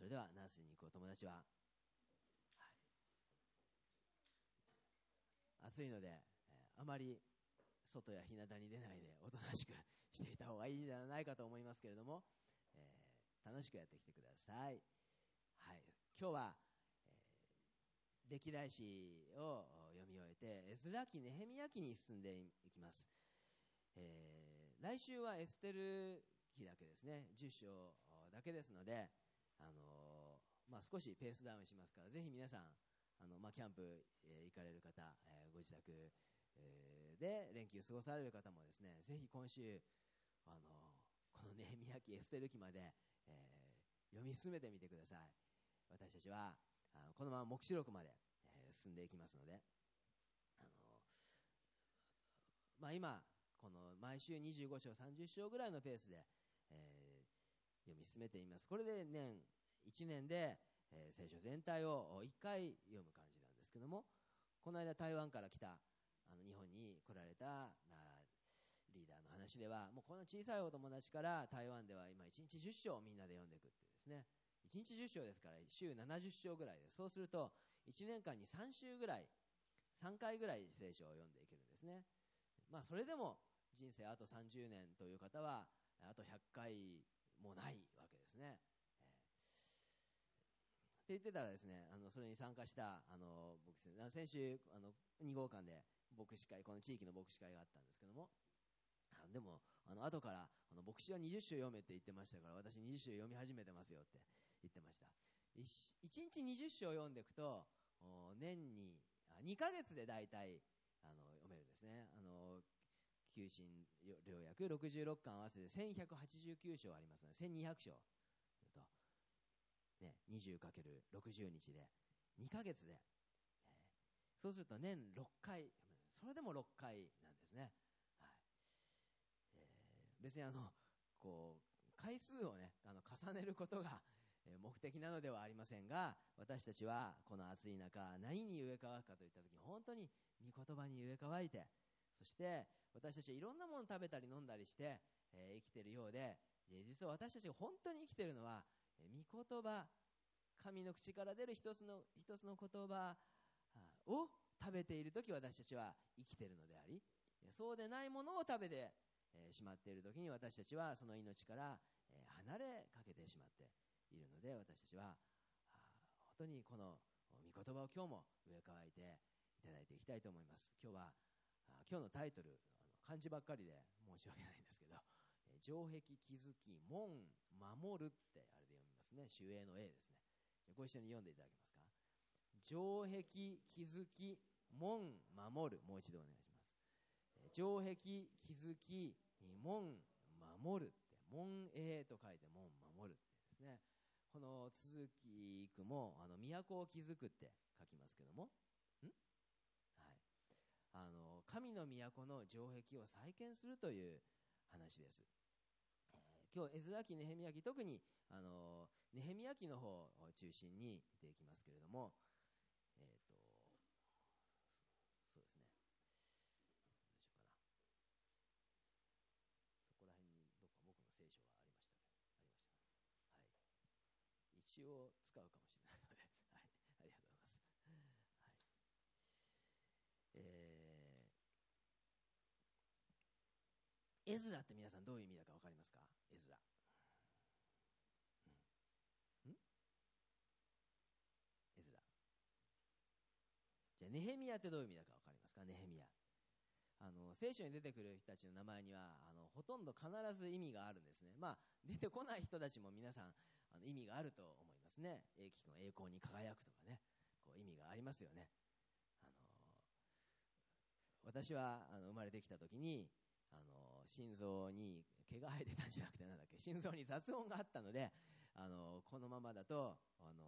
れではナースに行くお友達は、暑いので、あまり外や日向に出ないでおとなしくしていた方がいいんじゃないかと思いますけれども、楽しくやってきてください。はい、今日は、歴代史を読み終えてエズラ記ネヘミヤ記に進んでいきます。来週はエステル記だけですね、10章だけですので、少しペースダウンしますから、ぜひ皆さんキャンプ、行かれる方、ご自宅、で連休過ごされる方もですね、ぜひ今週このネヘミヤ記エステル記まで、読み進めてみてください。私たちはこのまま黙示録まで、進んでいきますので、今この毎週25章30章ぐらいのペースで、読み進めています。これで1年で、聖書全体を1回読む感じなんですけども、この間台湾から来た日本に来られたリーダーの話では、もうこの小さいお友達から台湾では今1日10章をみんなで読んでいくってですね、1日10章ですから週70章ぐらいで、そうすると1年間に3週ぐらい3回ぐらい聖書を読んでいけるんですね。それでも人生あと30年という方はあと100回もないわけですね。って言ってたらですね、それに参加した僕ですね、先週2号館で牧師会、この地域の牧師会があったんですけども、でも後から牧師は20章読めって言ってましたから、私20章読み始めてますよって言ってました。1日20章読んでいくと年に2ヶ月で大体読めるんですね。旧新良訳66巻合わせて1189章ありますので1200章と、20×60 日で2ヶ月で、そうすると年6回、それでも6回なんですね。はい。別に回数をね重ねることが目的なのではありませんが、私たちはこの暑い中何に植え替わるかといった時に本当に御言葉に植え替わいて、そして私たちはいろんなものを食べたり飲んだりして、生きているようで、実は私たちが本当に生きているのは御言葉、神の口から出る一つの言葉を食べているとき、私たちは生きているのであり、そうでないものを食べてしまっているときに、私たちはその命から離れかけてしまっているので、私たちは本当にこの御言葉を今日も植え替えていただいていきたいと思います。今日のタイトル、漢字ばっかりで申し訳ないんですけど、城壁築き門守るってあれで読みますね。守衛の A ですね。じゃご一緒に読んでいただけますか。城壁築き門守る、もう一度お願いします。城壁築き門守るって、門営と書いて門守るってですね。この続き句も都を築くって書きますけども、はい、神の都の城壁を再建するという話です。今日エズラ記ネヘミヤ記、特にネヘミヤ記の方を中心に見ていきますけれども、そうですね、どうしようかな、そこら辺にどっか僕の聖書がありましたかね。はい、一応使うかもしれないので、はい、ありがとうございます。はい、エズラって皆さんどういう意味だか分かりますか。エズラ、エズラ。じゃあネヘミヤってどういう意味だか分かりますか。ネヘミヤ、聖書に出てくる人たちの名前にはほとんど必ず意味があるんですね。出てこない人たちも皆さん意味があると思いますね。栄光の栄光に輝くとかね、こう意味がありますよね。私は生まれてきた時に心臓に毛が生えてたんじゃなくて、心臓に雑音があったので、このままだと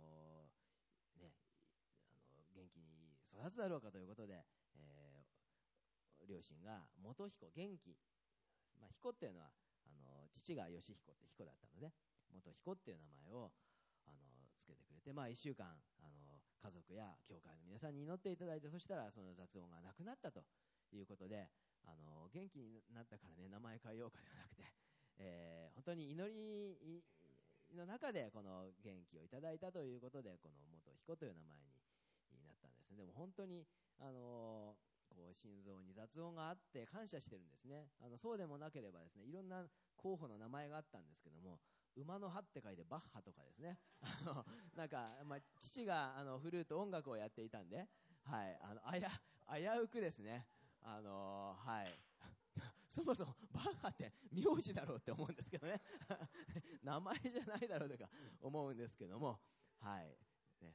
元気に育つだろうかということで、両親が元彦、元気、彦っていうのは父が義彦って彦だったので、元彦っていう名前をつけてくれて、1週間家族や教会の皆さんに祈っていただいて、そしたらその雑音がなくなったということで、元気になったからね名前変えようかではなくて、本当に祈りの中でこの元気をいただいたということで、この元彦という名前になったんですね。でも本当に、こう心臓に雑音があって感謝してるんですね。そうでもなければですね、いろんな候補の名前があったんですけども、馬の歯って書いてバッハとかですね。なんか、父がフルート音楽をやっていたんで、はい、危うくですね、はい。そもそもバッハって名字だろうって思うんですけどね。名前じゃないだろうとか思うんですけども、はい。ね、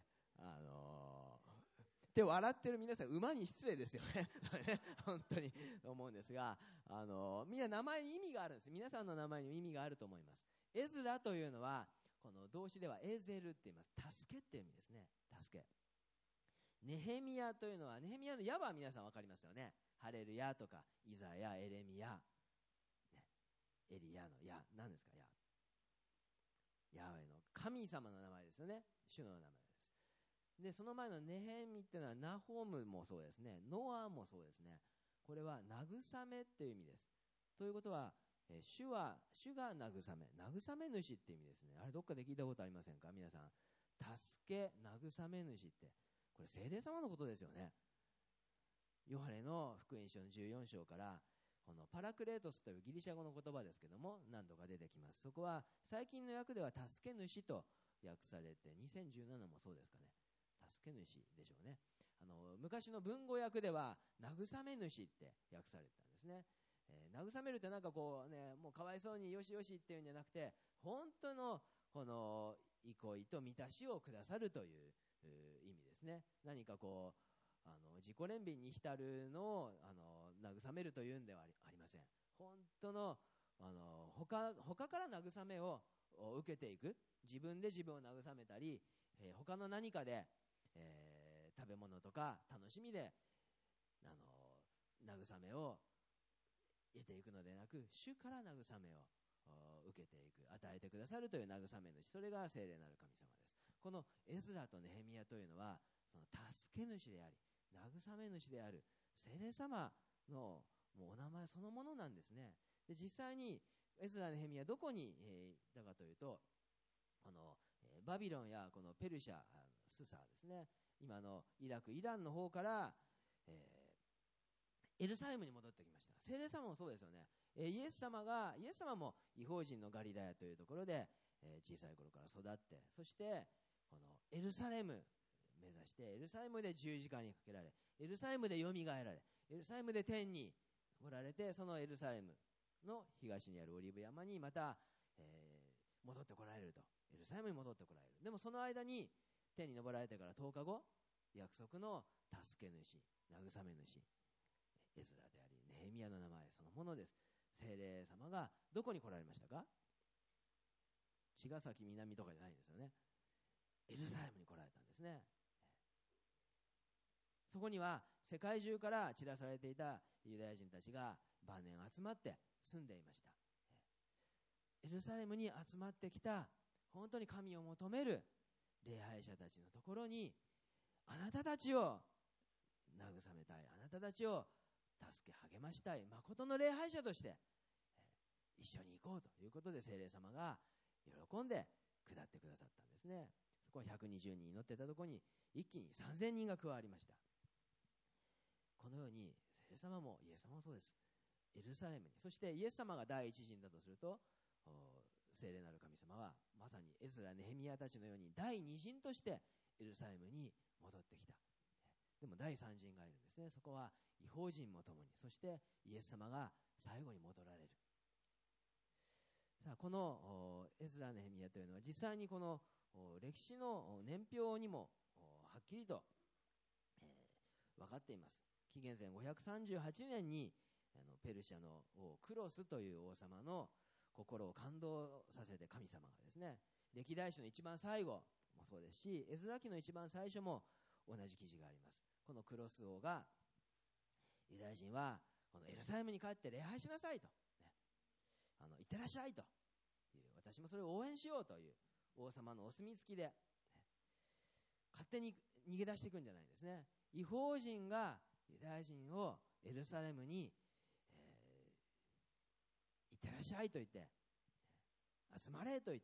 って笑ってる皆さん、馬に失礼ですよね。本当に思うんですが、みんな名前に意味があるんです。皆さんの名前に意味があると思います。エズラというのは、この動詞ではエゼルって言います。助けっていう意味ですね。助け。ネヘミヤというのは、ネヘミヤのヤは皆さんわかりますよね。ハレルヤとか、イザヤ、エレミヤ、ね、エリヤのヤ、何ですか、ヤ。ヤウェの神様の名前ですよね。主の名前です。で、その前のネヘミっていうのは、ナホームもそうですね。ノアもそうですね。これは慰めっていう意味です。ということは、主が慰め、慰め主って意味ですね。あれどっかで聞いたことありませんか皆さん。助け、慰め主って。これ聖霊様のことですよね。ヨハネの福音書の14章から、このパラクレートスというギリシャ語の言葉ですけども、何度か出てきます。そこは最近の訳では助け主と訳されて、2017もそうですかね。助け主でしょうね。昔の文語訳では慰め主って訳されてたんですね。慰めるってなんかこうね、もうかわいそうによしよしっていうんじゃなくて、本当のこの憩いと満たしをくださるという意味ですね。何かこう自己憐憫に浸るのを慰めるというんではありません。本当の他から慰めを受けていく、自分で自分を慰めたり、他の何かで、食べ物とか楽しみで慰めを得ていくのでなく、主から慰めを受けていく、与えてくださるという慰め主、それが聖霊なる神様です。このエズラとネヘミヤというのは、その助け主であり慰め主である聖霊様のもうお名前そのものなんですね。で、実際にエズラ、ネヘミヤどこに、行ったかというと、このバビロンやこのペルシャ、スサですね、今のイラク、イランの方から、エルサレムに戻ってきました。聖霊様もそうですよね。イエス様も異邦人のガリラヤというところで、小さい頃から育って、そしてこのエルサレム目指して、エルサレムで十字架にかけられ、エルサレムでよみがえられ、エルサレムで天におられて、そのエルサレムの東にあるオリーブ山にまた、戻ってこられると。エルサレムに戻ってこられる。でもその間に天に昇られてから10日後、約束の助け主、慰め主、エズラでありネヘミヤの名前そのものです。聖霊様がどこに来られましたか？茅ヶ崎南とかじゃないんですよね。エルサレムに来られたんですね。そこには世界中から散らされていたユダヤ人たちが晩年集まって住んでいました。エルサレムに集まってきた本当に神を求める礼拝者たちのところに、あなたたちを慰めたい、あなたたちを助け励ましたい誠の礼拝者として一緒に行こうということで、聖霊様が喜んで下ってくださったんですね。そこは120人祈っていたところに一気に3000人が加わりました。このように聖霊様もイエス様もそうです。エルサレムに、そしてイエス様が第一陣だとすると、聖霊なる神様はまさにエズラ、ネヘミヤたちのように第二陣としてエルサレムに戻ってきた。でも第三陣がいるんですね。そこは異邦人も共に、そしてイエス様が最後に戻られる。さあ、このエズラ、ネヘミヤというのは実際にこの歴史の年表にもはっきりと、分かっています。紀元前538年にペルシャの王クロスという王様の心を感動させて、神様がですね、歴代史の一番最後もそうですし、エズラ記の一番最初も同じ記事があります。このクロス王が、ユダヤ人はこのエルサレムに帰って礼拝しなさいと、行ってらっしゃいという、私もそれを応援しようという王様のお墨付きで、勝手に逃げ出していくんじゃないんですね。異邦人がユダヤ人をエルサレムに、行ってらっしゃいと言って、集まれと言って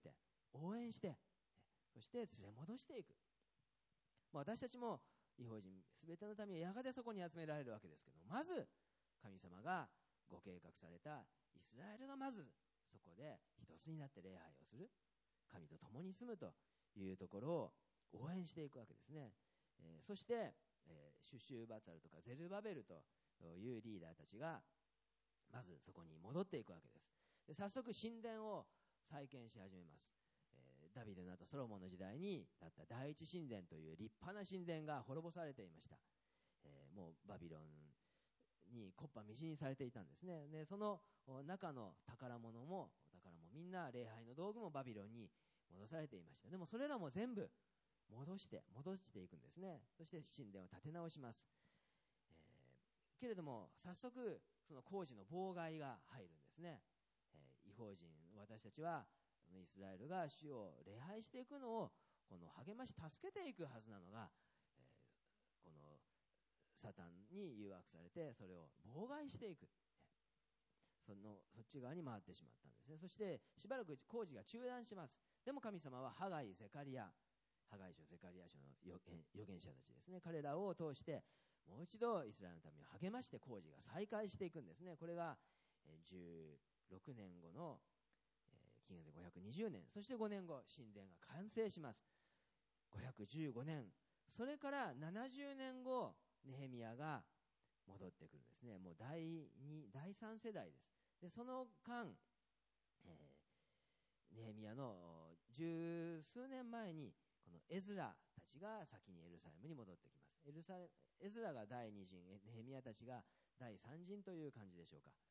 応援して、そして連れ戻していく。私たちも異邦人すべての民はやがてそこに集められるわけですけど、まず神様がご計画されたイスラエルがまずそこで一つになって礼拝をする、神と共に住むというところを応援していくわけですね。そして、シュシュバツァルとかゼルバベルというリーダーたちがまずそこに戻っていくわけです。で、早速神殿を再建し始めます。ダビデの後ソロモンの時代に建った第一神殿という立派な神殿が滅ぼされていました。もうバビロンに木っ端みじんにされていたんですね。で、その中の宝物もみんな礼拝の道具もバビロンに戻されていました。でもそれらも全部戻していくんですね。そして神殿を建て直します。けれども早速その工事の妨害が入るんですね。異邦人、私たちはイスラエルが主を礼拝していくのをこの励まし助けていくはずなのが、このサタンに誘惑されてそれを妨害していく、そっち側に回ってしまったんですね。そしてしばらく工事が中断します。でも神様はハガイ、ゼカリア、ハガイ書、ゼカリア書の預言者たちですね、彼らを通してもう一度イスラエルの民を励まして工事が再開していくんですね。これが16年後の紀元前520年、そして5年後神殿が完成します。515年、それから70年後ネヘミヤが戻ってくるんですね。もう第2、第3世代です。で、その間、ネヘミヤの十数年前にこのエズラたちが先にエルサレムに戻ってきます。エズラが第2陣、ネヘミヤたちが第3陣という感じでしょうか。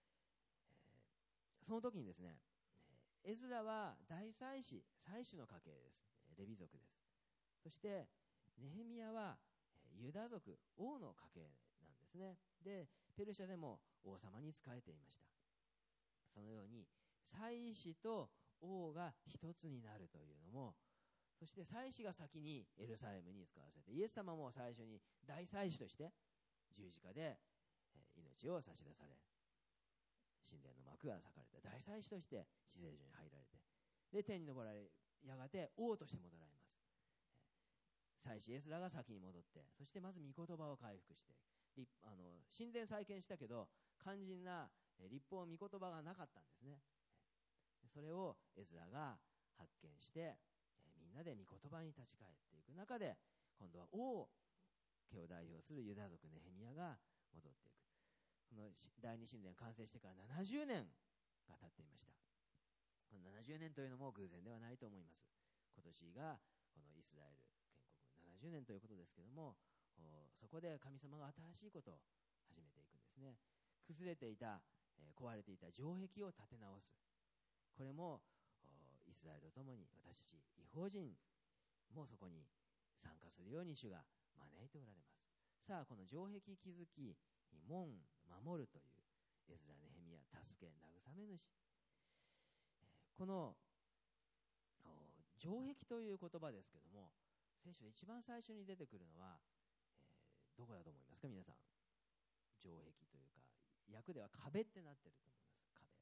その時にですね、エズラは大祭司の家系です。レビ族です。そしてネヘミヤはユダ族、王の家系なんですね。で、ペルシャでも王様に仕えていました。そのように祭司と王が一つになるというのも、そして祭司が先にエルサレムに使わせて、イエス様も最初に大祭司として十字架で命を差し出され、神殿の幕が裂かれて大祭司として至聖所に入られて、で天に昇られ、やがて王として戻られます。祭司エズラが先に戻って、そしてまず御言葉を回復して、神殿再建したけど肝心な律法御言葉がなかったんですね。それをエズラが発見して、みんなで御言葉に立ち返っていく中で、今度は王家を代表するユダ族ネヘミヤが戻っていく。この第二神殿完成してから70年が経っていました。この70年というのも偶然ではないと思います。今年がこのイスラエル建国70年ということですけども、そこで神様が新しいことを始めていくんですね。崩れていた、壊れていた城壁を建て直す。これもイスラエルとともに私たち異邦人もそこに参加するように主が招いておられます。さあ、この城壁築き、門守るというエズラ、ネヘミヤ、助け、慰め主、この城壁という言葉ですけども、聖書で一番最初に出てくるのは、どこだと思いますか皆さん。城壁というか、訳では壁ってなってると思います。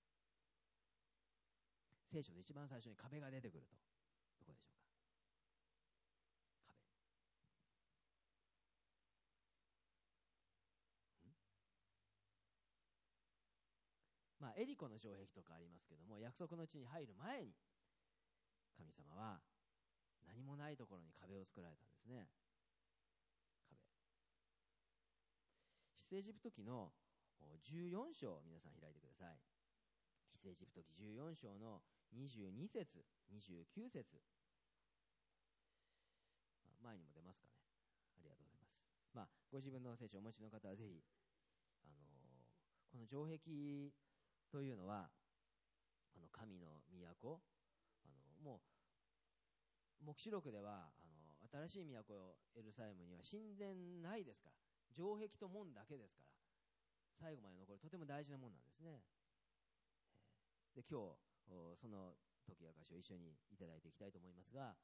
聖書で一番最初に壁が出てくると、どこでしょうか。エリコの城壁とかありますけども、約束の地に入る前に神様は何もないところに壁を作られたんですね。出エジプト記の14章を皆さん開いてください。出エジプト記14章の22節29節、前にも出ますかね。ありがとうございます。ご自分の聖書をお持ちの方はぜひ、この城壁というのは神の都、もう黙示録では新しい都エルサレムには神殿ないですから、城壁と門だけですから、最後まで残るとても大事なもんなんですね。で、今日その解き明かしを一緒にいただいていきたいと思いますが、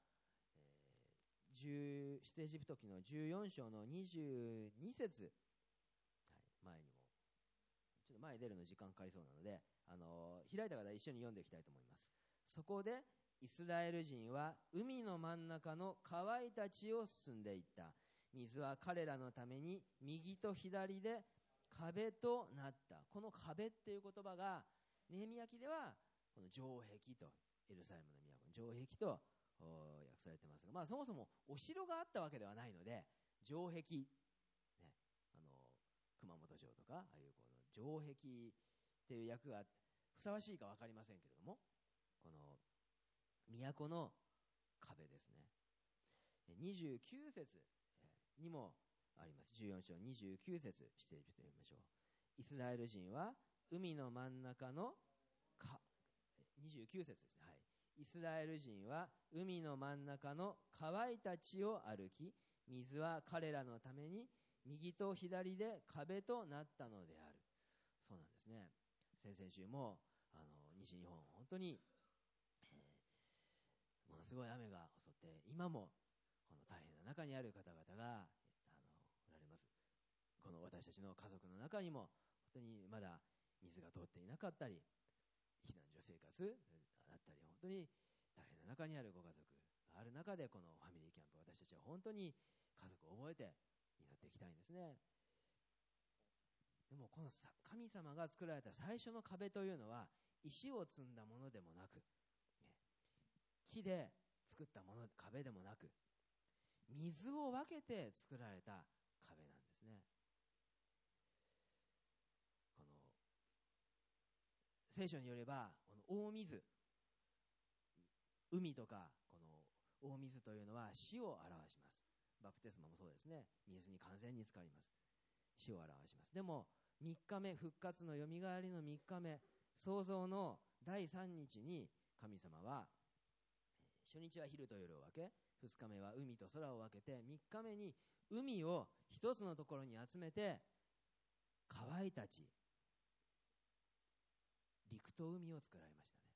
出エジプト記の14章の22節、前にもちょっと前に出るの時間かかりそうなので、開いた方一緒に読んでいきたいと思います。そこでイスラエル人は海の真ん中の川いたちを進んでいった。水は彼らのために右と左で壁となった。この壁っていう言葉がネヘミヤ記ではこの城壁と、エルサレムの都の城壁と訳されてますが、そもそもお城があったわけではないので、城壁、ね、熊本城とかああいうこの城壁っていう訳がふさわしいか分かりませんけれども、この都の壁ですね。29節にもあります。14章29節、失礼してみましょう。イスラエル人は海の真ん中の29節ですね。はい。イスラエル人は海の真ん中の川いたちを歩き、水は彼らのために右と左で壁となったのである。そうなんですね。先々週も西日本本当に、ものすごい雨が襲って、今もこの大変な中にある方々がおられます。この私たちの家族の中にも本当にまだ水が通っていなかったり、避難所生活だったり、本当に大変な中にあるご家族がある中で、このファミリーキャンプ、私たちは本当に家族を覚えて祈っていきたいんですね。でもこの神様が作られた最初の壁というのは石を積んだものでもなく、木で作ったもの、壁でもなく、水を分けて作られた壁なんですね。この聖書によれば、この大水、海とかこの大水というのは死を表します。バプテスマもそうですね。水に完全に浸かります。死を表します。でも3日目、復活のよみがえりの3日目、創造の第3日に神様は、初日は昼と夜を分け、2日目は海と空を分けて、3日目に海を一つのところに集めて、川いたち、陸と海を作られましたね。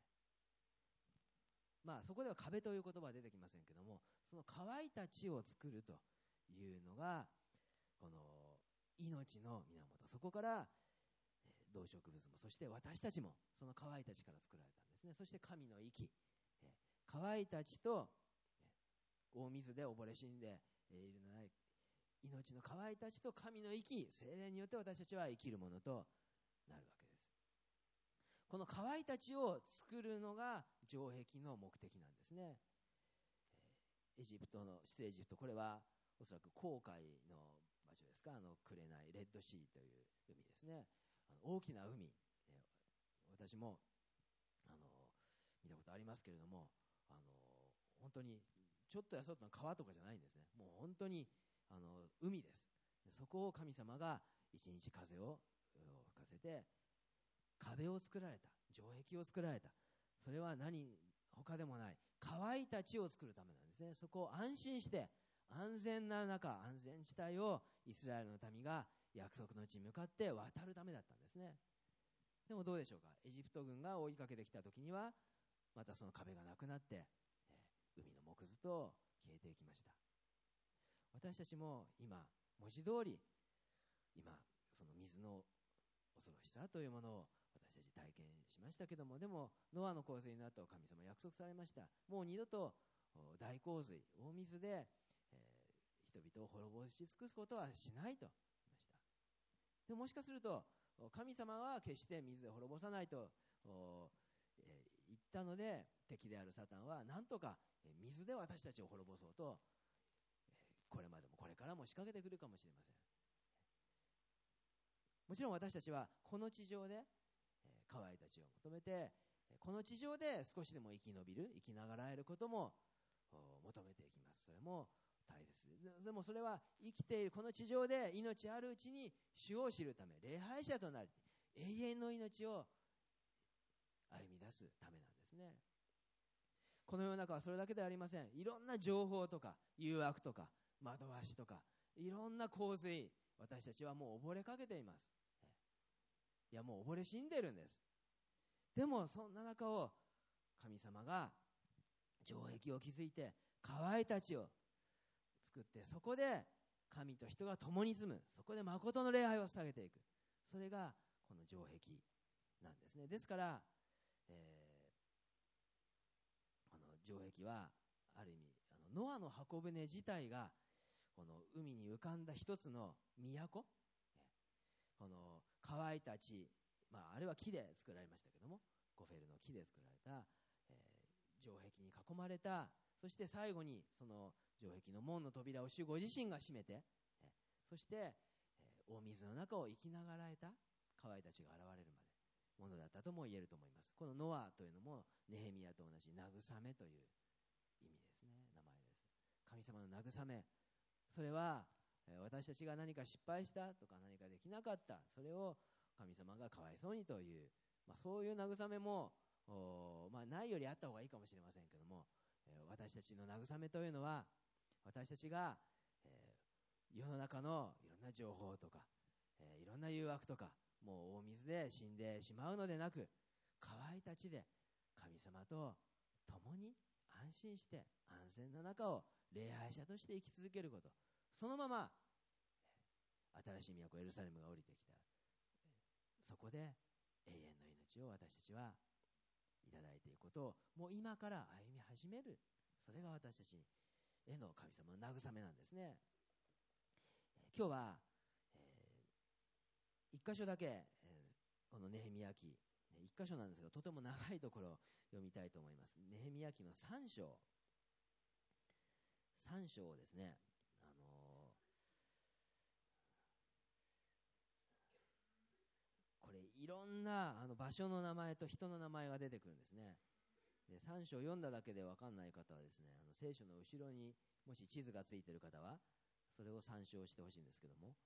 そこでは壁という言葉は出てきませんけども、その川いたちを作るというのがこの命の源。そこから動植物も、そして私たちもその川いたちから作られたんですね。そして神の息、川いたちと大水で溺れ死んでいるのない命の川いたちと神の息、聖霊によって私たちは生きるものとなるわけです。この川いたちを作るのが城壁の目的なんですね。エジプト、これはおそらく紅海の場所ですか、紅レッドシーという海ですね。大きな海、私も見たことありますけれども、本当にちょっとやそっとの川とかじゃないんですね。もう本当に海です。そこを神様が一日風を吹かせて壁を作られた、城壁を作られた。それは他でもない川いたちを作るためなんですね。そこを安心して安全な中、安全地帯をイスラエルの民が約束の地に向かって渡るためだったんですね。でもどうでしょうか。エジプト軍が追いかけてきた時にはまたその壁がなくなって、海の木図と消えていきました。私たちも今文字通りその水の恐ろしさというものを私たち体験しましたけども、でもノアの洪水の後神様約束されました。もう二度と大洪水、大水で、人々を滅ぼし尽くすことはしないと言いました。でも、もしかすると神様は決して水で滅ぼさないと言ったので、敵であるサタンは何とか水で私たちを滅ぼそうと、これまでもこれからも仕掛けてくるかもしれません。もちろん私たちはこの地上で川いたちを求めて、この地上で少しでも生き延びる、生きながらえることも求めていきます。それも大切です。でもそれは生きているこの地上で命あるうちに主を知るため、礼拝者となり永遠の命を歩み出すためなんですね。この世の中はそれだけではありません。いろんな情報とか誘惑とか惑わしとかいろんな洪水、私たちはもう溺れかけています。いや、もう溺れ死んでいるんです。でもそんな中を神様が城壁を築いて川いたちを作って、そこで神と人が共に住む、そこで誠の礼拝を捧げていく、それがこの城壁なんですね。ですから、 城壁はある意味ノアの箱舟自体がこの海に浮かんだ一つの都、この乾いた地、あれは木で作られましたけども、ゴフェルの木で作られた、城壁に囲まれた、そして最後にその城壁の門の扉を主ご自身が閉めて、そして大水の中を生きながらえた乾いた地が現れるまでものだったとも言えると思います。このノアというのもネヘミヤと同じ慰めという意味ですね、名前です。神様の慰め、それは私たちが何か失敗したとか何かできなかった、それを神様がかわいそうにという、そういう慰めもないよりあった方がいいかもしれませんけども、私たちの慰めというのは、私たちが、世の中のいろんな情報とか、いろんな誘惑とか、もう大水で死んでしまうのでなく、乾いた地で神様と共に安心して安全な中を礼拝者として生き続けること、そのまま新しい都エルサレムが降りてきた、そこで永遠の命を私たちはいただいていくことをもう今から歩み始める、それが私たちへの神様の慰めなんですね。今日は、一箇所だけ、このネヘミヤ記、一箇所なんですが、とても長いところを読みたいと思います。ネヘミヤ記の3章をですね、これいろんな場所の名前と人の名前が出てくるんですね。で3章読んだだけで分かんない方はですね、聖書の後ろにもし地図がついている方はそれを参照してほしいんですけども、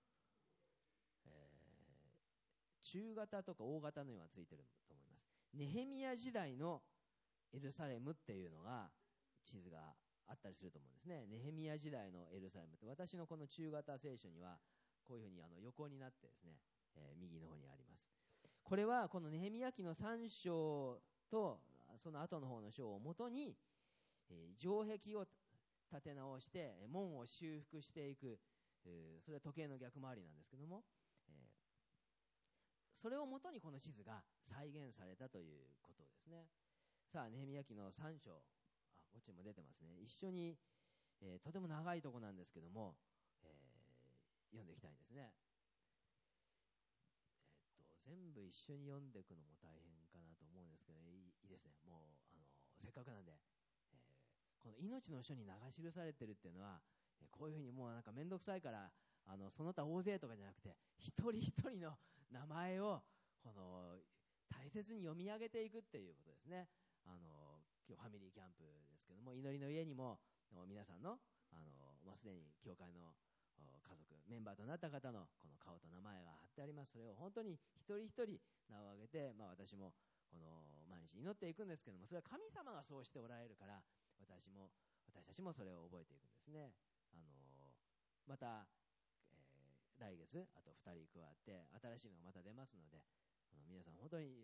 中型とか大型のようがついてると思います。ネヘミヤ時代のエルサレムっていうのが地図があったりすると思うんですね。ネヘミヤ時代のエルサレムって、私のこの中型聖書にはこういうふうに横になってですね、右の方にあります。これはこのネヘミヤ記の3章とその後の方の章をもとに、城壁を立て直して門を修復していく、それは時計の逆回りなんですけども、それをもとにこの地図が再現されたということですね。さあ、ネヘミヤ記の3章、こっちも出てますね。一緒に、とても長いとこなんですけども、読んでいきたいんですね。全部一緒に読んでいくのも大変かなと思うんですけど、いいですね。もうせっかくなんで、この命の書に名が記されてるっていうのは、こういうふうにもうなんかめんどくさいからその他大勢とかじゃなくて、一人一人の名前を大切に読み上げていくっていうことですね。今日ファミリーキャンプですけども、祈りの家にも皆さんのすでに教会の家族メンバーとなった方のこの顔と名前が貼ってあります。それを本当に一人一人名を挙げて、私も毎日祈っていくんですけども、それは神様がそうしておられるから、私たちもそれを覚えていくんですね。また、来月あと2人加わって新しいのがまた出ますので、皆さん本当に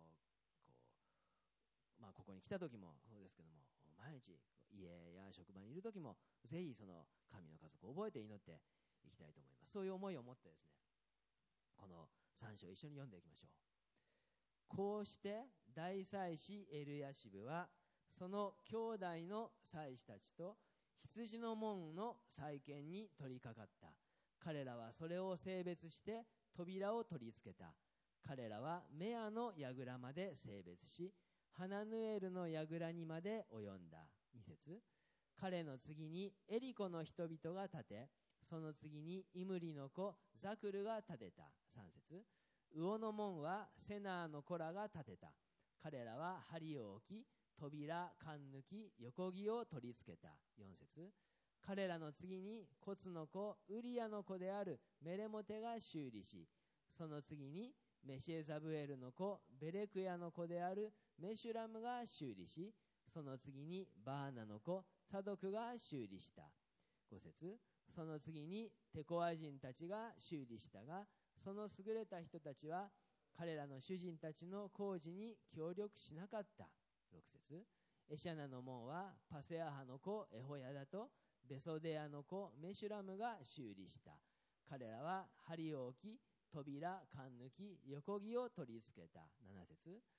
ここに来た時もそうですけども、毎日家や職場にいる時もぜひその神の家族を覚えて祈っていきたいと思います。そういう思いを持ってですね、この3章一緒に読んでいきましょう。こうして大祭司エルヤシブはその兄弟の祭司たちと羊の門の再建に取り掛かった。彼らはそれを整別して扉を取り付けた。彼らはメアの櫓まで整別し、ハナヌエルの櫓にまで及んだ。2節、彼の次にエリコの人々が建て、その次にイムリの子ザクルが建てた。3節、魚の門はセナーの子らが建てた。彼らは梁を置き、扉、缶抜き、横木を取り付けた。4節、彼らの次にコツの子ウリアの子であるメレモテが修理し、その次にメシエザブエルの子ベレクヤの子であるメシュラムが修理し、その次にバーナの子サドクが修理した。5節、その次にテコア人たちが修理したが、その優れた人たちは彼らの主人たちの工事に協力しなかった。6節、エシャナの門はパセアハの子エホヤダとベソデアの子メシュラムが修理した。彼らは梁を置き、扉、缶抜き、横木を取り付けた。7節、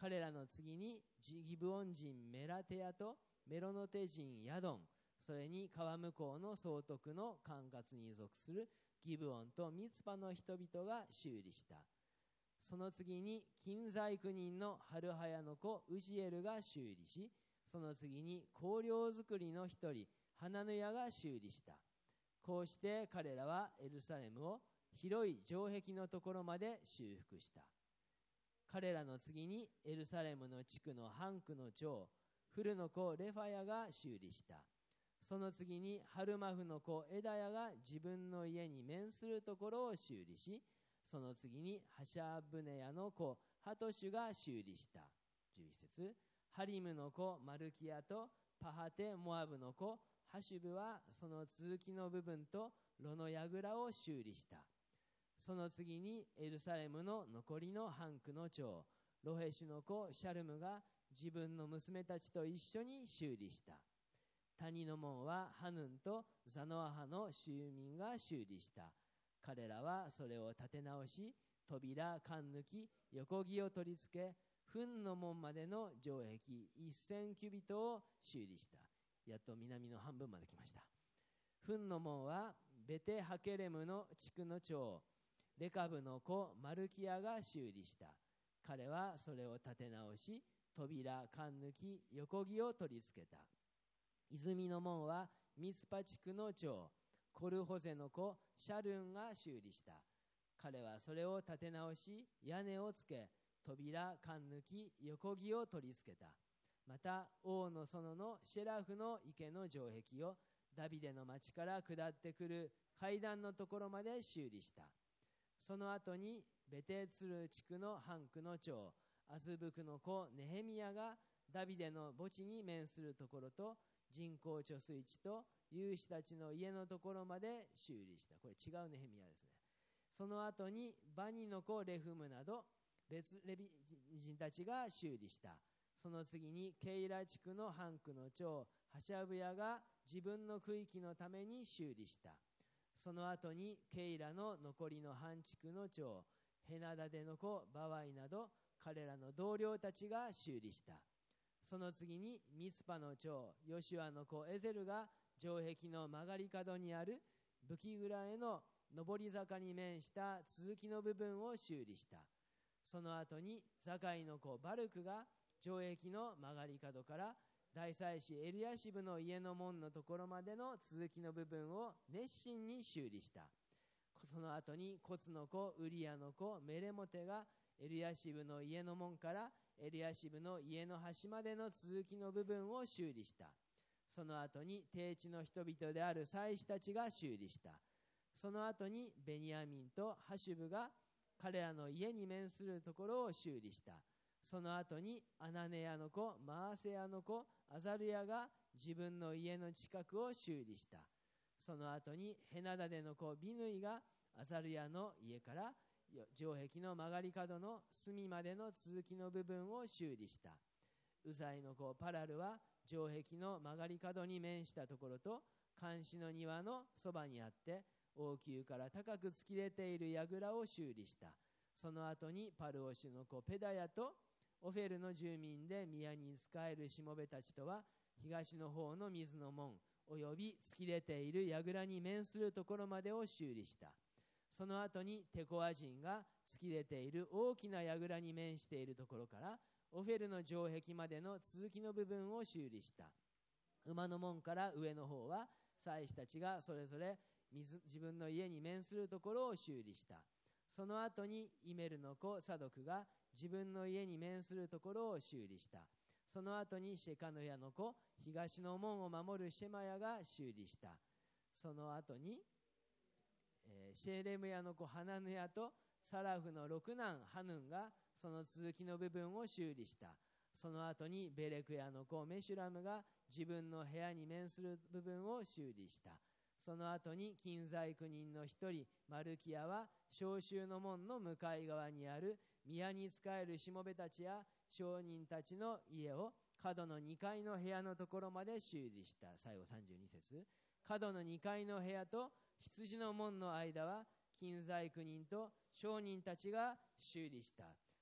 彼らの次にギブオン人メラテヤとメロノテ人ヤドン、それに川向こうの総督の管轄に属するギブオンとミツパの人々が修理した。その次に金細工人のハルハヤの子ウジエルが修理し、その次に香料作りの一人ハナヌヤが修理した。こうして彼らはエルサレムを広い城壁のところまで修復した。彼らの次にエルサレムの地区の半区の長フルの子レファヤが修理した。その次にハルマフの子エダヤが自分の家に面するところを修理し、その次にハシャブネヤの子ハトシュが修理した。11節、ハリムの子マルキヤとパハテモアブの子ハシュブはその続きの部分と炉の櫓を修理した。その次にエルサレムの残りの半区の長ロヘシュの子シャルムが自分の娘たちと一緒に修理した。谷の門はハヌンとザノア派の住民が修理した。彼らはそれを立て直し、扉、缶抜き、横木を取り付け、糞の門までの城壁1000キュビトを修理した。やっと南の半分まで来ました。糞の門はベテハケレムの地区の長レカブの子マルキアが修理した。彼はそれを立て直し、扉、缶抜き、横木を取り付けた。泉の門はミツパ地区の長コルホゼの子シャルンが修理した。彼はそれを立て直し、屋根をつけ、扉、缶抜き、横木を取り付けた。また王の園のシェラフの池の城壁をダビデの町から下ってくる階段のところまで修理した。その後にベテツル地区の半区の長アズブクの子ネヘミヤがダビデの墓地に面するところと人工貯水池と有志たちの家のところまで修理した。これ違うネヘミヤですね。その後にバニの子レフムなど別レビ人たちが修理した。その次にケイラ地区の半区の長ハシャブヤが自分の区域のために修理した。その後にケイラの残りの半地区の長ヘナダデの子バワイなど彼らの同僚たちが修理した。その次にミツパの長ヨシュアの子エゼルが城壁の曲がり角にある武器蔵への上り坂に面した続きの部分を修理した。その後にザカイの子バルクが城壁の曲がり角から大祭司エリヤシブの家の門のところまでの続きの部分を熱心に修理した。その後にコツの子ウリアの子メレモテがエリヤシブの家の門からエリヤシブの家の端までの続きの部分を修理した。その後に低地の人々である祭司たちが修理した。その後にベニヤミンとハシュブが彼らの家に面するところを修理した。その後にアナネヤの子マーセヤの子アザルヤが自分の家の近くを修理した。その後にヘナダデの子ビヌイがアザルヤの家から城壁の曲がり角の隅までの続きの部分を修理した。ウザイの子パラルは城壁の曲がり角に面したところと監視の庭のそばにあって王宮から高く突き出ている櫓を修理した。その後にパルオシュの子ペダヤとオフェルの住民で宮に仕えるしもべたちとは東の方の水の門および突き出ている櫓に面するところまでを修理した。その後にテコア人が突き出ている大きな櫓に面しているところからオフェルの城壁までの続きの部分を修理した。馬の門から上の方は祭司たちがそれぞれ自分の家に面するところを修理した。その後にイメルの子サドクが自分の家に面するところを修理した。その後にシェカノヤの子東の門を守るシェマヤが修理した。その後に、シェレムヤの子ハナヌヤとサラフの六男ハヌンがその続きの部分を修理した。その後にベレクヤの子メシュラムが自分の部屋に面する部分を修理した。その後に金細工人の一人マルキヤは召集の門の向かい側にある宮に仕えるしもべたちや商人たちの家を角の2階の部屋のところまで修理した。最後32節、角の2階の部屋と羊の門の間は金細工人と商人たちが修理した。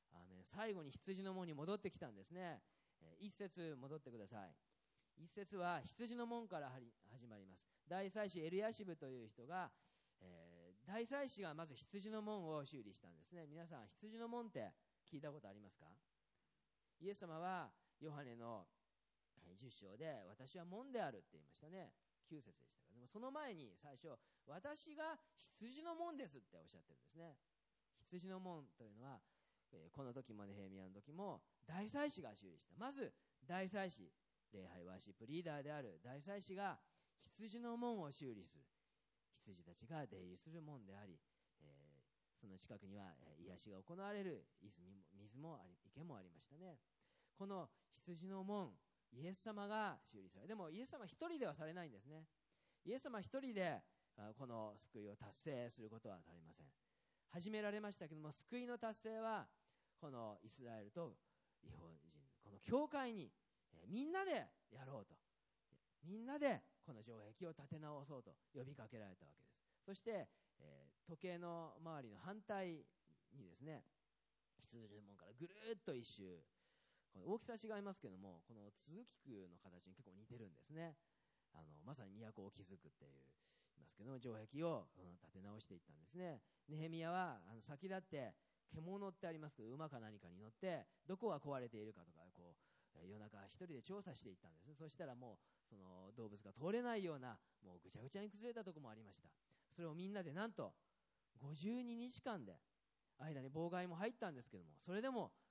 最後に羊の門に戻ってきたんですね。一節戻ってください。一節は羊の門から始まります。大祭司エルヤシブという人が、大祭司がまず羊の門を修理したんですね。皆さん、羊の門って聞いたことありますか？イエス様はヨハネの10章で私は門であるって言いましたね。9節でしたが、でもその前に最初、私が羊の門ですっておっしゃってるんですね。羊の門というのは、この時もネヘミヤの時も大祭司が修理した。まず大祭司、礼拝ワーシップリーダーである大祭司が羊の門を修理する。羊たちが出入りする門であり、その近くには癒しが行われる水もあり、池もありましたね。この羊の門、イエス様が修理され、でもイエス様一人ではされないんですね。イエス様一人でこの救いを達成することはされません。始められましたけども、救いの達成はこのイスラエルと異邦人、この教会にみんなでやろうと、みんなでこの城壁を立て直そうと呼びかけられたわけです。そして、時計の周りの反対にですね、羊の門からぐるっと一周、この大きさ違いますけども、この続き区の形に結構似てるんですね。まさに都を築くっていう言いますけども、城壁を立て直していったんですね。ネヘミヤは先立って獣ってありますけど、馬か何かに乗ってどこが壊れているかとか夜中一人で調査していったんです。そしたらもうその動物が通れないようなもうぐちゃぐちゃに崩れたところもありました。それをみんなでなんと52日間で、間に妨害も入ったんですけども、それでも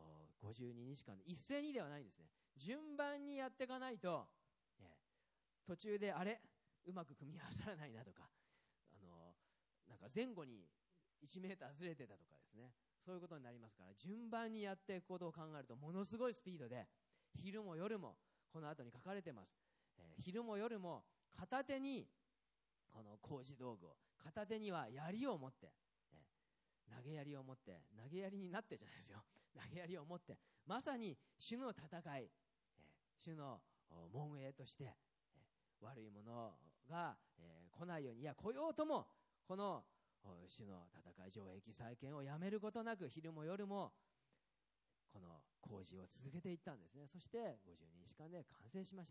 52日間で一斉にではないんですね。順番にやっていかないと、途中であれうまく組み合わさらないなとか、なんか前後に1メーターずれてたとかですね、そういうことになりますから、順番にやっていくことを考えるとものすごいスピードで、昼も夜もこの後に書かれてます。昼も夜も片手にこの工事道具を、片手には槍を持って、投げ槍を持って、投げ槍になってじゃないですよ、投げ槍を持って、まさに主の戦い、主の門営として、悪いものが、来ないように、いや来ようともこの主の戦い、城壁再建をやめることなく、昼も夜もこの工事を続けていったんですね。そして52日間で完成しました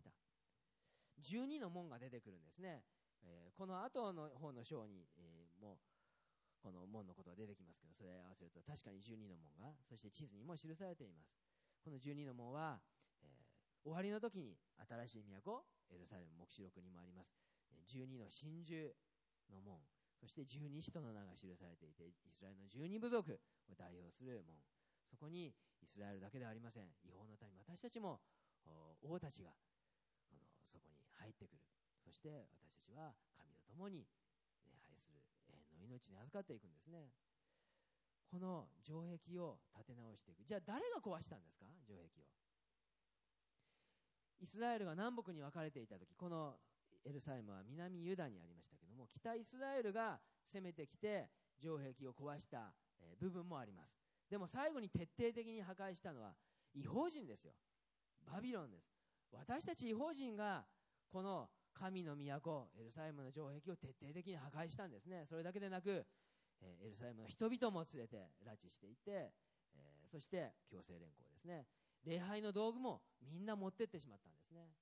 。12の門が出てくるんですね。この後の方の章に、もこの門のことが出てきますけど、それを合わせると確かに12の門が、そして地図にも記されています。この12の門は、終わりの時に新しい都エルサレム、黙示録にもあります12の真珠の門、そして12使徒の名が記されていて、イスラエルの12部族を代表する門、そこにイスラエルだけではありません、異邦の民、私たちも王たちがそこに入ってくる。そして私たちは神と共に礼拝する永遠の命に預かっていくんですね。この城壁を立て直していく。じゃあ誰が壊したんですか？城壁を。イスラエルが南北に分かれていた時、このエルサレムは南ユダにありましたけども、北イスラエルが攻めてきて城壁を壊した部分もあります。でも最後に徹底的に破壊したのは異邦人ですよ。バビロンです。私たち異邦人がこの神の都エルサレムの城壁を徹底的に破壊したんですね。それだけでなく、エルサレムの人々も連れて拉致していって、そして強制連行ですね。礼拝の道具もみんな持ってってしまったんですね。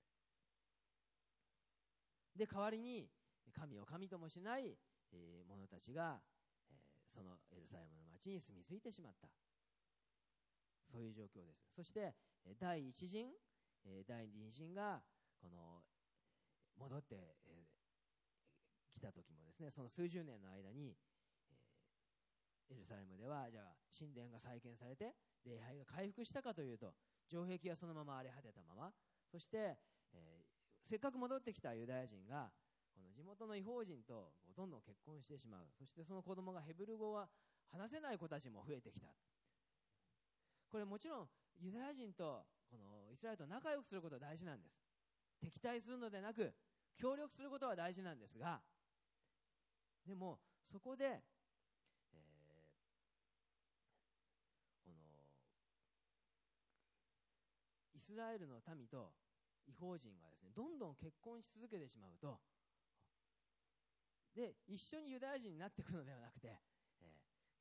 で、代わりに神を神ともしない者たちが、そのエルサレムの町に住み着いてしまった、そういう状況です。そして第一陣、第二陣がこの戻ってきた時もですね、その数十年の間に、エルサレムではじゃあ神殿が再建されて礼拝が回復したかというと、城壁はそのまま荒れ果てたまま、そして、せっかく戻ってきたユダヤ人がこの地元の異邦人とどんどん結婚してしまう。そしてその子供がヘブル語は話せない子たちも増えてきた。これもちろんユダヤ人とこのイスラエルと仲良くすることは大事なんです。敵対するのでなく協力することは大事なんですが、でもそこで、このイスラエルの民と異邦人がですね、どんどん結婚し続けてしまうと、で一緒にユダヤ人になっていくのではなくて、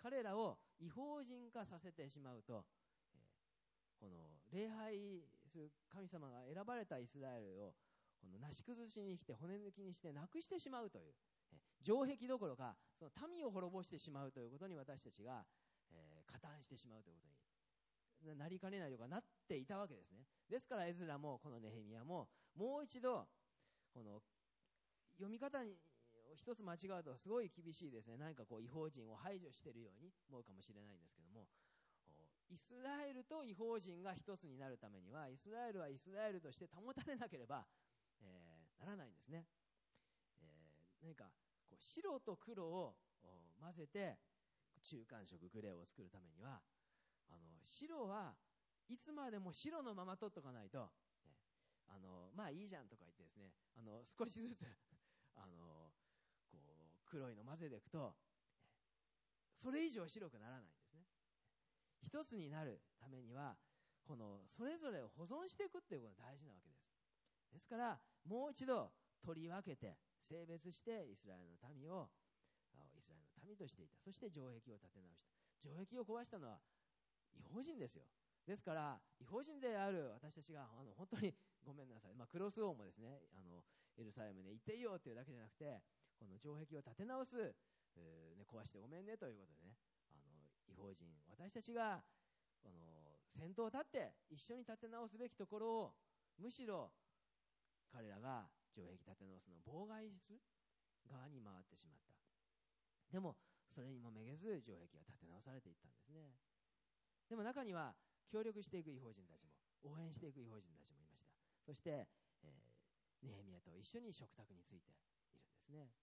彼らを異邦人化させてしまうと、この礼拝する神様が選ばれたイスラエルをこのなし崩しにして骨抜きにしてなくしてしまうという、城壁どころかその民を滅ぼしてしまうということに私たちが、加担してしまうということになりかねないとかなっていたわけですね。ですからエズラもこのネヘミヤももう一度この読み方に一つ間違うとすごい厳しいですね。何かこう異邦人を排除しているように思うかもしれないんですけども、イスラエルと異邦人が一つになるためにはイスラエルはイスラエルとして保たれなければ、ならないんですね。何かこう白と黒を混ぜて中間色グレーを作るためには白はいつまでも白のまま取っとかないと、まあいいじゃんとか言ってですね、少しずつこう黒いの混ぜていくとそれ以上白くならないんですね。一つになるためにはこのそれぞれを保存していくっていうことが大事なわけです。ですからもう一度取り分けて性別してイスラエルの民をイスラエルの民としていた。そして城壁を建て直した。城壁を壊したのは異邦人ですよ。ですから異邦人である私たちが本当にごめんなさい、クロス王もですねエルサレムで行っていいよっていうだけじゃなくてこの城壁を建て直す、壊してごめんねということでね、異邦人私たちが先頭を立って一緒に建て直すべきところをむしろ彼らが城壁建て直すのを妨害する側に回ってしまった。でもそれにもめげず城壁が建て直されていったんですね。でも中には協力していく異邦人たちも応援していく異邦人たちもいました。そして、ネヘミヤと一緒に食卓についているんですね。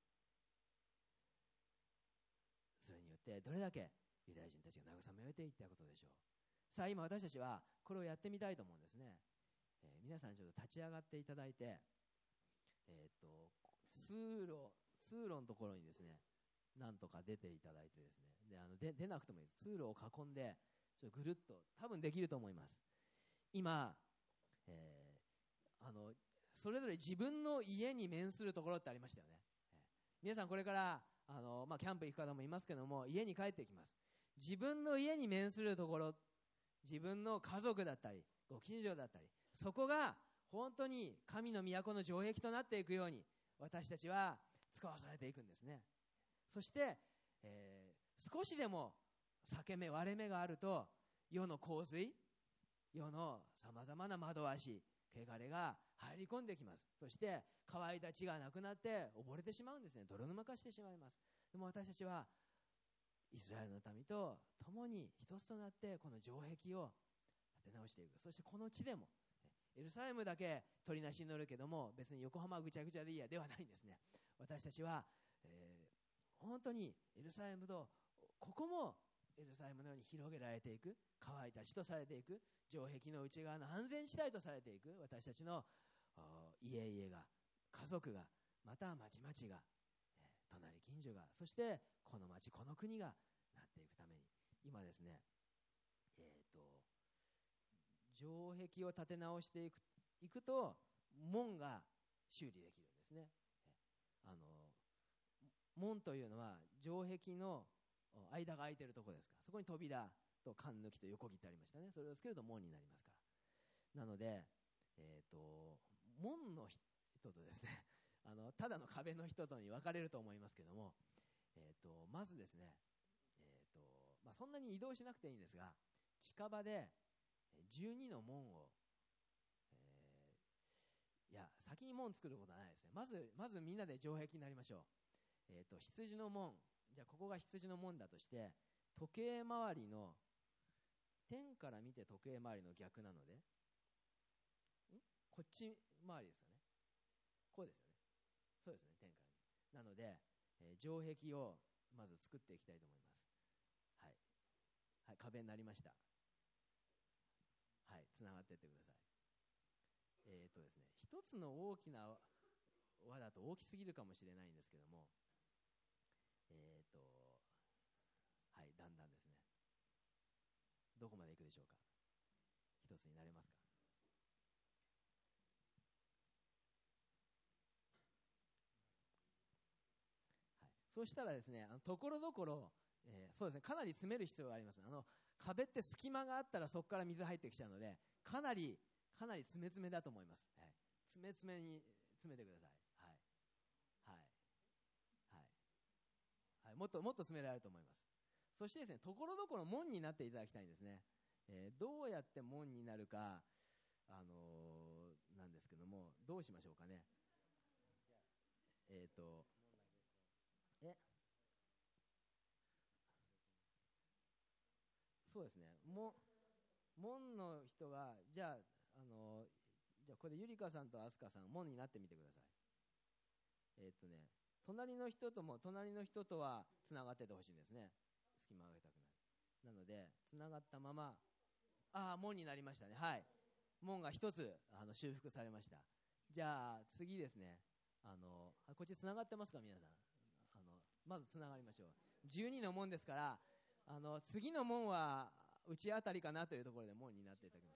それによってどれだけユダヤ人たちが慰めを得ていったことでしょう。さあ今私たちはこれをやってみたいと思うんですね。皆さんちょっと立ち上がっていただいて、通路のところにですねなんとか出ていただいてですね、出なくてもいいです。通路を囲んでちょっとぐるっと多分できると思います。今、それぞれ自分の家に面するところってありましたよね。皆さんこれからキャンプ行く方もいますけども家に帰ってきます。自分の家に面するところ、自分の家族だったりご近所だったり、そこが本当に神の都の城壁となっていくように私たちは使わされていくんですね。そして、少しでも裂け目割れ目があると世の洪水、世のさまざまな惑わし汚れが入り込んできます。そして乾いた地がなくなって溺れてしまうんですね。泥沼化してしまいます。でも私たちはイスラエルの民と共に一つとなってこの城壁を建て直していく。そしてこの地でもエルサレムだけ取りなしに乗るけども別に横浜ぐちゃぐちゃでいいやではないんですね。私たちは、本当にエルサレムとここもエルサレムのように広げられていく、乾いた地とされていく、城壁の内側の安全地帯とされていく私たちの家々が、家族が、また町々が、隣近所が、そしてこの町この国がなっていくために今ですね、城壁を建て直していくと門が修理できるんですね。門というのは城壁の間が空いてるところですから、そこに扉と間抜きと横切ってありましたね。それをつけると門になりますから。なので、門の人とですねただの壁の人とに分かれると思いますけども、まずですね、そんなに移動しなくていいんですが近場で12の門を、いや先に門作ることはないですね。まずみんなで城壁になりましょう。羊の門、じゃあここが羊の門だとして時計回りの天から見て時計回りの逆なのでこっち回りですよね。こうですよね。そうですね、天から見なので、城壁をまず作っていきたいと思います。はい、はい、壁になりました。はい、つながっていってください。ですね、一つの大きな輪だと大きすぎるかもしれないんですけども、はい、だんだんですね、どこまで行くでしょうか。一つになれますか。はい、そうしたらですね、ところどころそうですね、かなり詰める必要があります。壁って隙間があったらそこから水入ってきちゃうので、かなり詰め詰めだと思います。詰め詰めに詰めてください。はい。はい。はい。はい。もっと詰められると思います。そしてですね、ところどころ門になっていただきたいんですね。どうやって門になるか、なんですけども、どうしましょうかね。えっ、と、え、そうですね。門の人が、じゃあこれゆりかさんとあすかさん、門になってみてください。隣の人とはつながっててほしいんですね。隙間を空けたくない。なので、つながったまま、門になりましたね。はい。門が一つ、修復されました。じゃあ、次ですね。こっちつながってますか、皆さん。まずつながりましょう。12の門ですから、次の門は、うちあたりかなというところで門になっていただきます。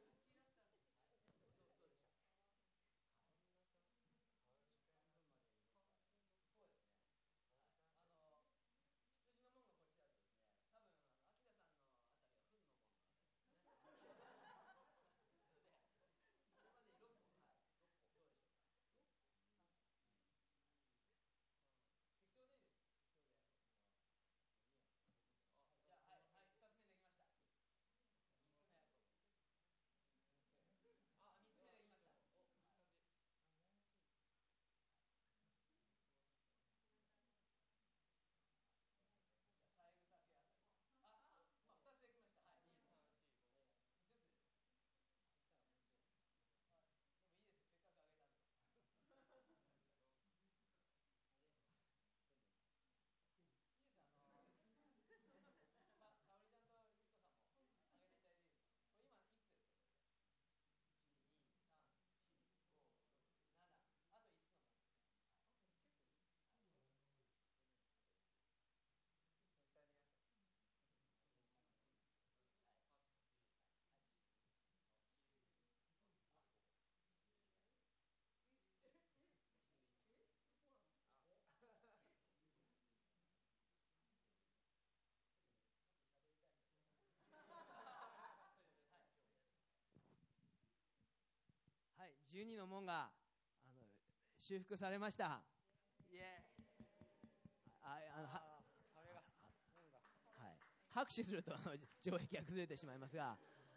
羊の門がこっちだとですね、多分、アキラさんのあたりは糞の門のあたりですね。それまでに6個、はい、6個、どうでしょうか。適当でいいです。適当で。じゃあ、はい、はい、2つ目できました。3つ目。3つ目できました。お、いい感じ。じゃあ、三枝家あたり。2つできました。はい、いいです。5つです。でもいいですよ。せっかくあげたんで。いいです。沙織ちゃんとゆきこさんもあげていただいていいですか。これ今いくつですか、これで。1、2、3、4、5、6、7。あと5つのもんですね。はい。結構いい。はい。あと5つです。下にあった。はい。8。あ、11。もっと喋りたいんだけど。はい、勝負です。はい、12の門が修復されました。イエーイ。はい、拍手すると城壁が崩れてしまいますが、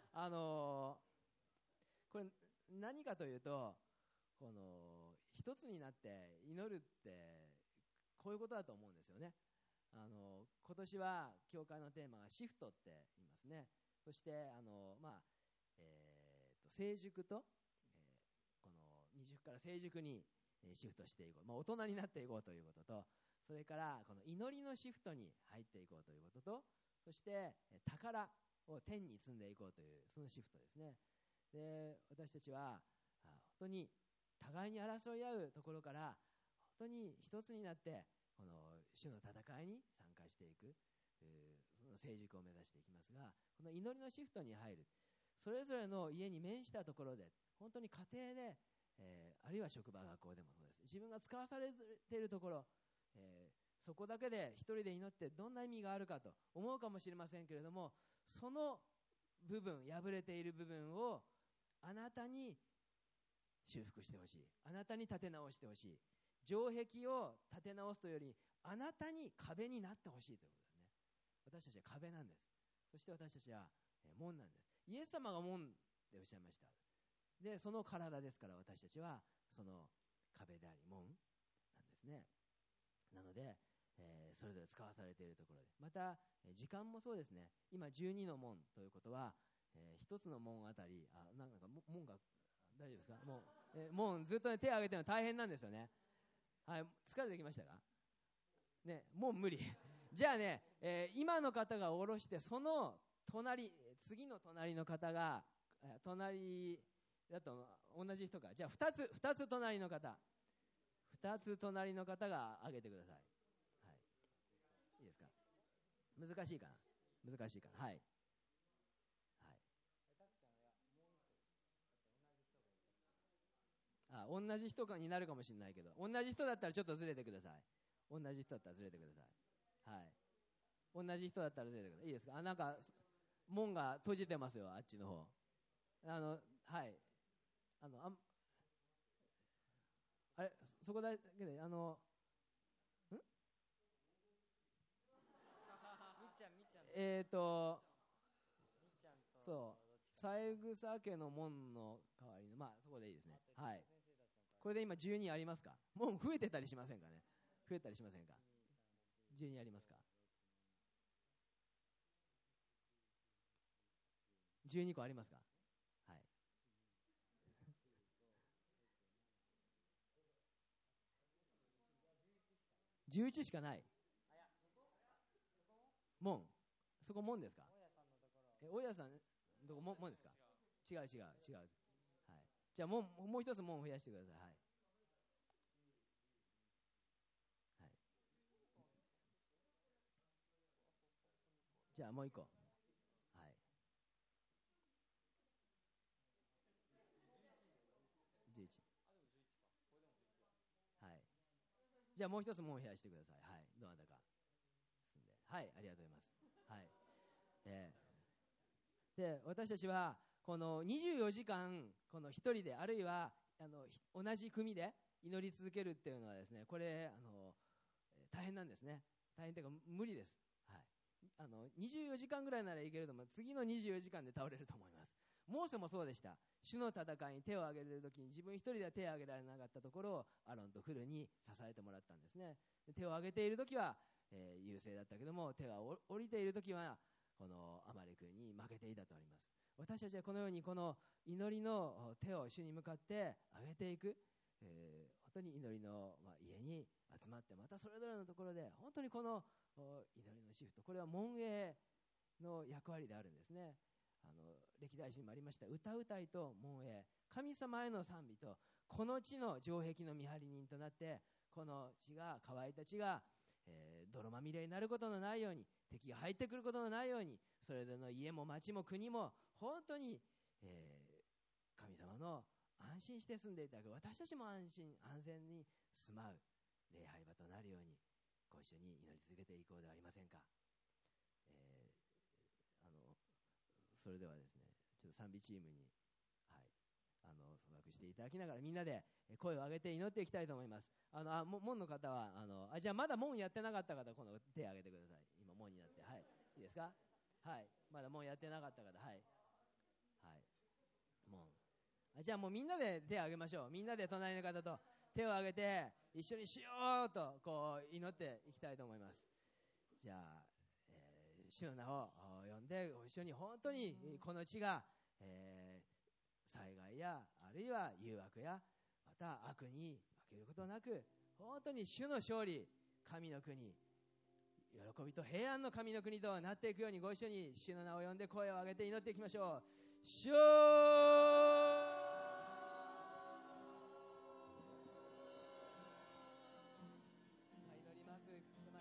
これ何かというと、この一つになって祈るってこういうことだと思うんですよね。今年は教会のテーマがシフトって言いますね。そして成熟と、この未熟から成熟にシフトしていこう、大人になっていこうということと、それからこの祈りのシフトに入っていこうということと、そして宝を天に積んでいこうというそのシフトですね。で、私たちは本当に互いに争い合うところから本当に一つになってこの主の戦いに参加していく、その成熟を目指していきますが、この祈りのシフトに入る、それぞれの家に面したところで、本当に家庭で、あるいは職場学校でもそうです。自分が使わされているところ、そこだけで一人で祈ってどんな意味があるかと思うかもしれませんけれども、その部分、破れている部分をあなたに修復してほしい、あなたに立て直してほしい。城壁を立て直すというより、あなたに壁になってほしいということですね。私たちは壁なんです。そして私たちは門なんです。イエス様が門でおっしゃいました。で、その体ですから、私たちはその壁であり門なんですね。なので、それぞれ使わされているところで、また時間もそうですね。今12の門ということは、一つの門あたり、なんか門が大丈夫ですか。もうずっと、ね、手を挙げてるの大変なんですよね。はい、疲れてきましたかね。もう無理じゃあね、今の方が下ろして、その次の隣の方が隣だと同じ人か。じゃあ2つ隣の方、2つ隣の方が上げてください。はい、いいですか。難しいかな。難しいかな。はい。はい。同じ人になるかもしれないけど、同じ人だったらちょっとずれてください。同じ人だったらずれてください。はい。 同じ人だったら出てください。いいですか？なんか、門が閉じてますよ、あっちの方。はい。あれ、そこだけで、んそう、三枝家の門の代わりの、まあ、そこでいいですね。はい。これで今12ありますか？門増えてたりしませんかね？増えたりしませんか？12ありますか？12個ありますか？はい。11しかない。門。そこ門ですか？大家さん、どこ門ですか？違う違う違う。はい。じゃあもう一つ門を増やしてください。はい。はい。じゃあもう一個。はい。11。はい。じゃあもう一つ門を増やしてください。はい。どなたか。進んで。はい。ありがとうございます。はい。えで、私たちは、この24時間、この一人で、あるいは、同じ組で祈り続けるっていうのはですね、これ、大変なんですね。大変というか、無理です。はい。24時間ぐらいならいけると思う。次の24時間で倒れると思います。モーセもそうでした。主の戦いに手を挙げるときに自分一人では手を挙げられなかったところをアロンとフルに支えてもらったんですね。で手を挙げているときは、優勢だったけども、手が降りているときはこのアマレクに負けていたとあります。私たちはこのようにこの祈りの手を主に向かって上げていく、本当に祈りの、家に集まって、またそれぞれのところで本当にこの祈りのシフト、これは門営の役割であるんですね。歴代史にもありました歌うたいと門営、神様への賛美とこの地の城壁の見張り人となって、この地が乾いた地が、泥まみれになることのないように、敵が入ってくることのないように、それぞれの家も町も国も本当に、神様の安心して住んでいただく、私たちも安心安全に住まう礼拝場となるようにご一緒に祈り続けていこうではありませんか。それではですね、ちょっと賛美チームに、はい、総額していただきながらみんなで声を上げて祈っていきたいと思います。門の方はじゃあまだ門やってなかった方、この手を挙げてください。今門になって、はい、いいですか？はい、まだ門やってなかった方、はい、はい、門。じゃあもうみんなで手を挙げましょう。みんなで隣の方と手を挙げて一緒にしようとこう祈っていきたいと思います。じゃあ、主の名を呼んでご一緒に本当にこの地が、災害やあるいは誘惑やまた悪に負けることなく、本当に主の勝利、神の国、喜びと平安の神の国となっていくように、ご一緒に主の名を呼んで声を上げて祈っていきましょう。主よー